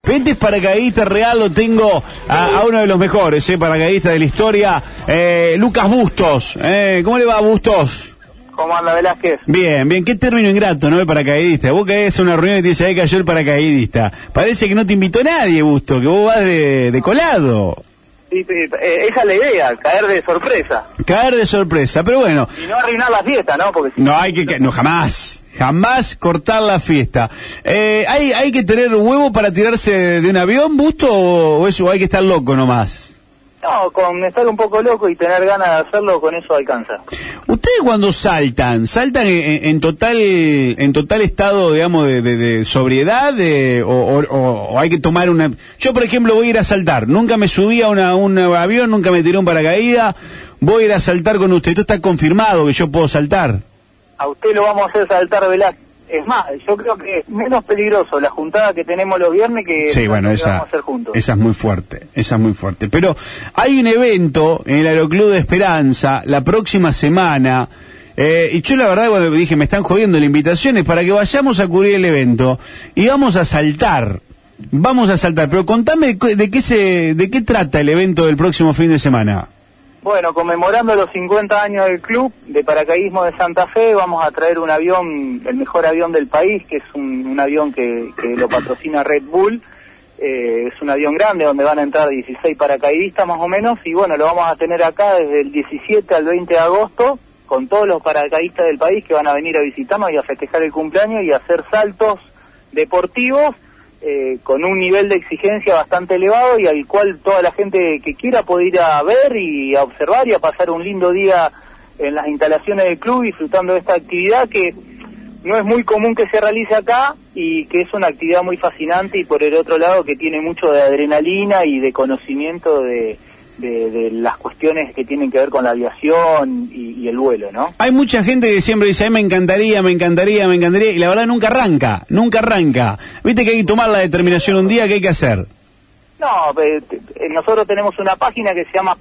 Este es paracaidista real, lo tengo a uno de los mejores, paracaidistas de la historia, Lucas Bustos. ¿Cómo le va, Bustos? ¿Cómo anda, Velázquez? Bien, bien. Qué término ingrato, ¿no? El paracaidista. Vos caes a una reunión y te dice, ahí cayó el paracaidista. Parece que no te invitó nadie, Bustos, que vos vas de colado. Sí, esa es la idea, caer de sorpresa. Caer de sorpresa, pero bueno. Y no arruinar la fiesta, ¿no? Porque no hay que... No, jamás cortar la fiesta. ¿Hay que tener huevo para tirarse de un avión, Busto, o eso hay que estar loco nomás? No, con estar un poco loco y tener ganas de hacerlo, con eso alcanza. ¿Ustedes cuando saltan en total estado, digamos, de sobriedad, o hay que tomar una... Yo, por ejemplo, voy a ir a saltar. Nunca me subí a un avión, nunca me tiré un paracaídas. Voy a ir a saltar con usted. Esto está confirmado que yo puedo saltar. A usted lo vamos a hacer saltar, Velázquez. Es más, yo creo que es menos peligroso la juntada que tenemos los viernes que sí, bueno, que vamos a hacer juntos. Esa es muy fuerte. Pero hay un evento en el Aeroclub de Esperanza la próxima semana, y yo la verdad cuando dije, me están jodiendo la invitación, es para que vayamos a cubrir el evento, y vamos a saltar, pero contame de qué trata el evento del próximo fin de semana. Bueno, conmemorando los 50 años del Club de Paracaidismo de Santa Fe, vamos a traer un avión, el mejor avión del país, que es un avión que lo patrocina Red Bull. Es un avión grande donde van a entrar 16 paracaidistas más o menos, y bueno, lo vamos a tener acá desde el 17 al 20 de agosto, con todos los paracaidistas del país que van a venir a visitarnos y a festejar el cumpleaños y a hacer saltos deportivos, con un nivel de exigencia bastante elevado y al cual toda la gente que quiera puede ir a ver y a observar y a pasar un lindo día en las instalaciones del club disfrutando de esta actividad que no es muy común que se realice acá y que es una actividad muy fascinante, y por el otro lado que tiene mucho de adrenalina y de conocimiento de las cuestiones que tienen que ver con la aviación y el vuelo, ¿no? Hay mucha gente que siempre dice, me encantaría, y la verdad nunca arranca. Viste que hay que tomar la determinación un día, ¿qué hay que hacer? No, nosotros tenemos una página que se llama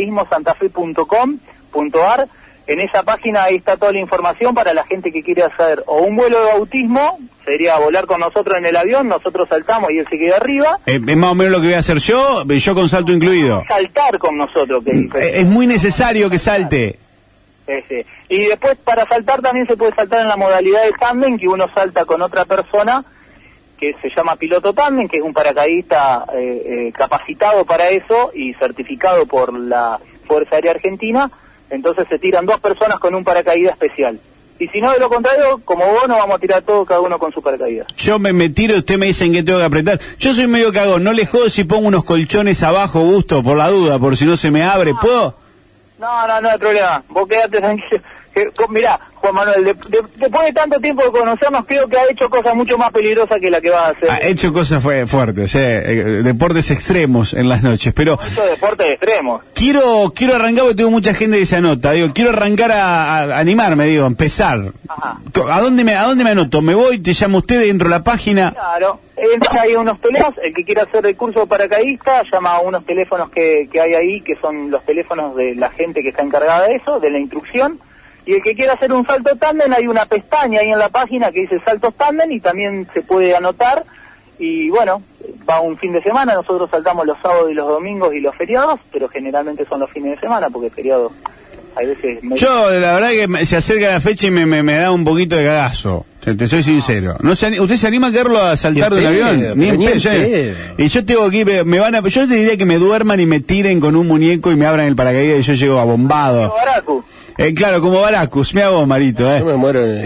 paracaidismosantafe.com.ar. En esa página ahí está toda la información para la gente que quiere hacer o un vuelo de bautismo, sería volar con nosotros en el avión, nosotros saltamos y él se queda arriba. Es más o menos lo que voy a hacer yo con salto incluido. Saltar con nosotros. Es muy necesario que salte. Sí. Y después para saltar también se puede saltar en la modalidad de tándem, que uno salta con otra persona, que se llama piloto tándem, que es un paracaidista capacitado para eso y certificado por la Fuerza Aérea Argentina. Entonces se tiran dos personas con un paracaídas especial. Y si no, de lo contrario, como vos, nos vamos a tirar todos, cada uno con su paracaídas. Yo me tiro y usted me dicen que tengo que apretar. Yo soy medio cagón, no le jodo si pongo unos colchones abajo, Busto, por la duda, por si no se me abre, ¿puedo? No hay problema. Vos quedate tranquilo. Mirá, Juan Manuel, después de tanto tiempo de conocernos, creo que ha hecho cosas mucho más peligrosas que la que va a hacer. Ha hecho cosas fuertes, deportes extremos en las noches, pero... Muchos deportes extremos. Quiero arrancar, porque tengo mucha gente que se anota, quiero arrancar a animarme, empezar. Ajá. ¿A dónde me anoto? Me voy, te llamo usted, entro a la página. Claro, hay unos teléfonos, el que quiera hacer el curso paracaidista, llama a unos teléfonos que hay ahí, que son los teléfonos de la gente que está encargada de eso, de la instrucción. Y el que quiera hacer un salto tándem, hay una pestaña ahí en la página que dice saltos tándem y también se puede anotar. Y bueno, va un fin de semana, nosotros saltamos los sábados y los domingos y los feriados, pero generalmente son los fines de semana porque feriados hay veces... Yo la verdad que se acerca la fecha y me da un poquito de cagazo, te soy sincero. ¿Usted se anima a quedarlo a saltar del avión? Ni en pedo. Y yo tengo que ir, yo te diría que me duerman y me tiren con un muñeco y me abran el paracaídas y yo llego abombado. Claro, como Baracus, me hago Marito, Yo me muero Te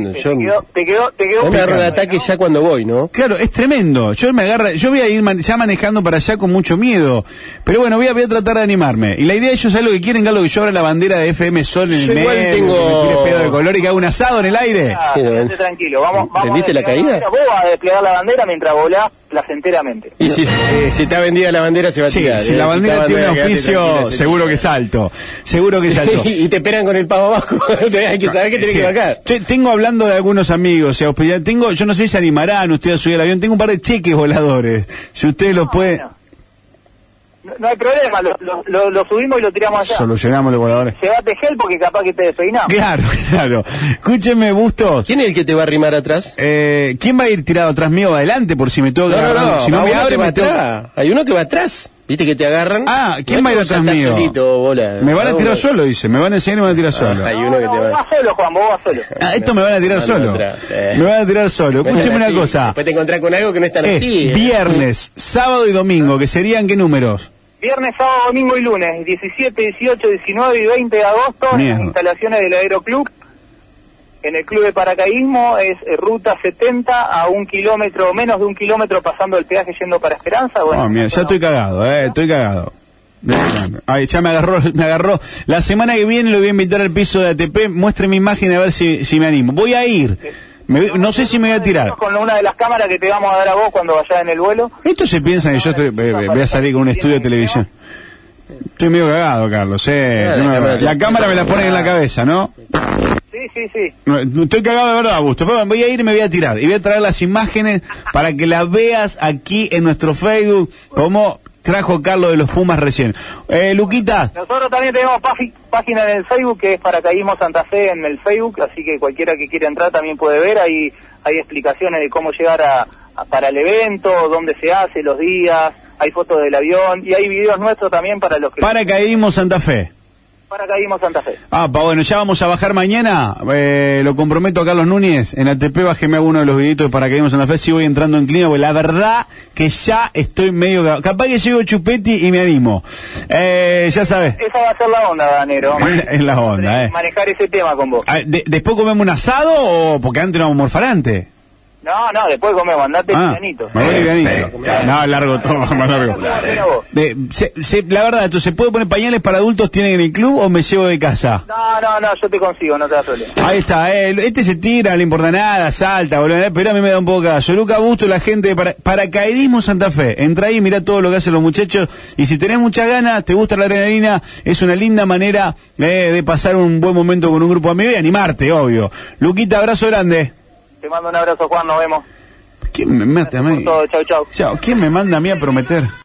quedó me agarro de ataque ya cuando voy, ¿no? Claro, es tremendo. Yo voy a ir ya manejando para allá con mucho miedo. Pero bueno, voy a tratar de animarme. Y la idea de ellos es algo que quieren, Carlos, que yo abra la bandera de FM Sol en el medio, que me tire pedo de color y que haga un asado en el aire. Quédate tranquilo, vamos ¿Vendiste la caída? Vos vas a desplegar la bandera mientras volás placenteramente. Y si está vendida la bandera se va a tirar. Si la bandera tiene un auspicio, seguro que salto. Y te esperan con el pavo abajo. Hay que saber que tenés que bajar. Tengo hablando de algunos amigos, yo no sé si se animarán ustedes a subir al avión, tengo un par de cheques voladores. Si ustedes los pueden... No hay problema, lo subimos y lo tiramos allá. Solucionamos los voladores. Llevate gel porque capaz que te despeinamos. Claro, claro. Escúcheme, Bustos. ¿Quién es el que te va a arrimar atrás? ¿Quién va a ir tirado atrás mío o adelante por si me tengo que agarrar? No, si no me abre, va atrás. Hay uno que va atrás. ¿Viste que te agarran? Ah, ¿quién va a ir atrás mío? Solito, bola. Me van a tirar solo, dice. Me van a enseñar y me van a tirar solo. Hay uno que te va. Vos vas solo, Juan, vos vas solo. Esto me van a tirar solo. Me van a tirar solo. Escúcheme una cosa. Después te encontrás con algo que no es tan así. Viernes, sábado y domingo, que serían ¿qué números? Viernes, sábado, domingo y lunes, 17, 18, 19 y 20 de agosto, en las instalaciones del Aeroclub. En el club de paracaidismo es ruta 70 a 1 kilómetro, menos de 1 kilómetro pasando el peaje yendo para Esperanza. Bueno, mira, ya estoy cagado, estoy cagado. Ay, ya me agarró. La semana que viene lo voy a invitar al piso de ATP, muestre mi imagen a ver si me animo. Voy a ir. No sé si me voy a tirar. Con una de las cámaras que te vamos a dar a vos cuando vayas en el vuelo. Esto se piensa que yo voy a salir con un estudio de televisión. Estoy medio cagado, Carlos. La cámara me la ponen en la cabeza, ¿no? Sí. Estoy cagado de verdad, Augusto. Pero voy a ir y me voy a tirar. Y voy a traer las imágenes para que las veas aquí en nuestro Facebook, como trajo Carlos de los Pumas recién. Luquita. Nosotros también tenemos página en el Facebook, que es Paracaidismo Santa Fe en el Facebook, así que cualquiera que quiera entrar también puede ver. Ahí hay explicaciones de cómo llegar para el evento, dónde se hace, los días, hay fotos del avión y hay videos nuestros también para los que... Paracaidismo Santa Fe. Paracaidismo Santa Fe. Bueno, ya vamos a bajar mañana. Lo comprometo a Carlos Núñez. En ATP bajeme uno de los videitos de Paracaidismo Santa Fe. Si voy entrando en clima, porque la verdad que ya estoy medio... Capaz que llego Chupetti y me animo. Ya sabes. Esa va a ser la onda, Danero. Es la onda, Manejar ese tema con vos. ¿Después comemos un asado o porque antes no vamos a morfar antes? No, después comemos, andate livianito. Me voy livianito. No, largo todo, más largo. La verdad, ¿tú se puede poner pañales para adultos tienen en el club o me llevo de casa? No, yo te consigo, no te das problema. Ahí está, este se tira, no le importa nada, salta, boludo, pero a mí me da un poco de caso. Luca Busto, la gente de Paracaidismo Santa Fe. Entra ahí, mirá todo lo que hacen los muchachos. Y si tenés muchas ganas, te gusta la adrenalina, es una linda manera de pasar un buen momento con un grupo de amigos y animarte, obvio. Luquita, abrazo grande. Te mando un abrazo, Juan, nos vemos. ¿Quién me mata a mí? Chau. Chao, ¿quién me manda a mí a prometer?